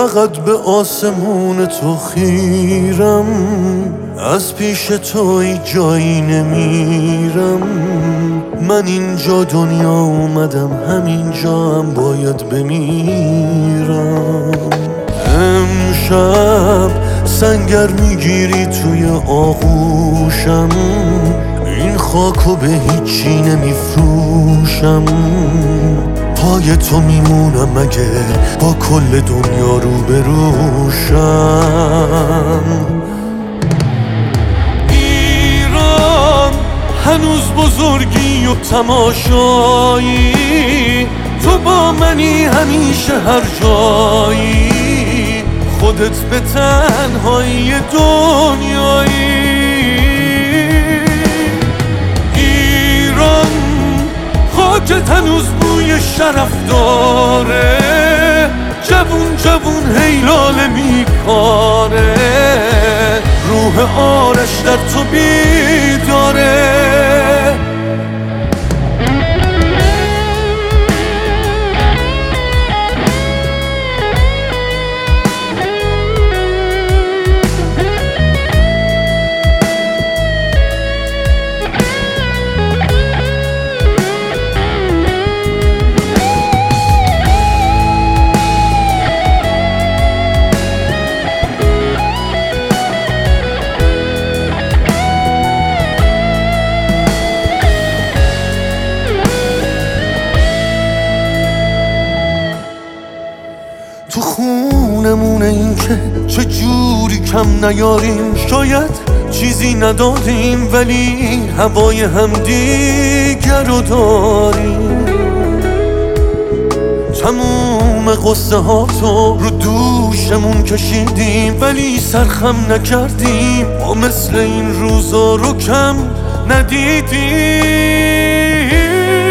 فقط به آسمون تو خیرم، از پیش تو ای جایی نمیرم. من اینجا دنیا اومدم، همینجا هم باید بمیرم. امشب سنگر میگیری توی آغوشم، این خاکو به هیچی نمیفروشم. پای تو میمونم مگه با کل دنیا رو بروشم. ایران هنوز بزرگی و تماشایی، تو با منی همیشه هر جایی. خودت به تنهایی دنیایی. ایران خاکت هنوز بوی شرف داره، جوون جوون هیلاله میکاره. روح آرش در تو بیداره. تو خونمونه این که چه جوری کم نیاریم. شاید چیزی نداریم ولی هوای همدیگر رو داریم. تموم قصه ها تو رو دوشمون کشیدیم ولی سرخم نکردیم. ما مثل این روزا رو کم ندیدیم.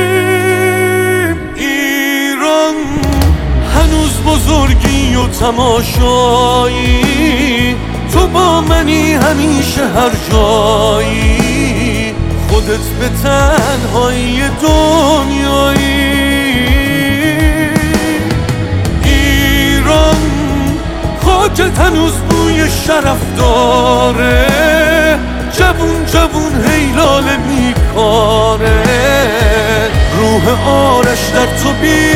ایران هنوز بزرگی و تماشایی، تو با منی همیشه هر جایی. خودت به تنهایی دنیایی. ایران خاکت هنوز بوی شرف داره، جوون جوون هیلاله میکاره. روح آرش در تو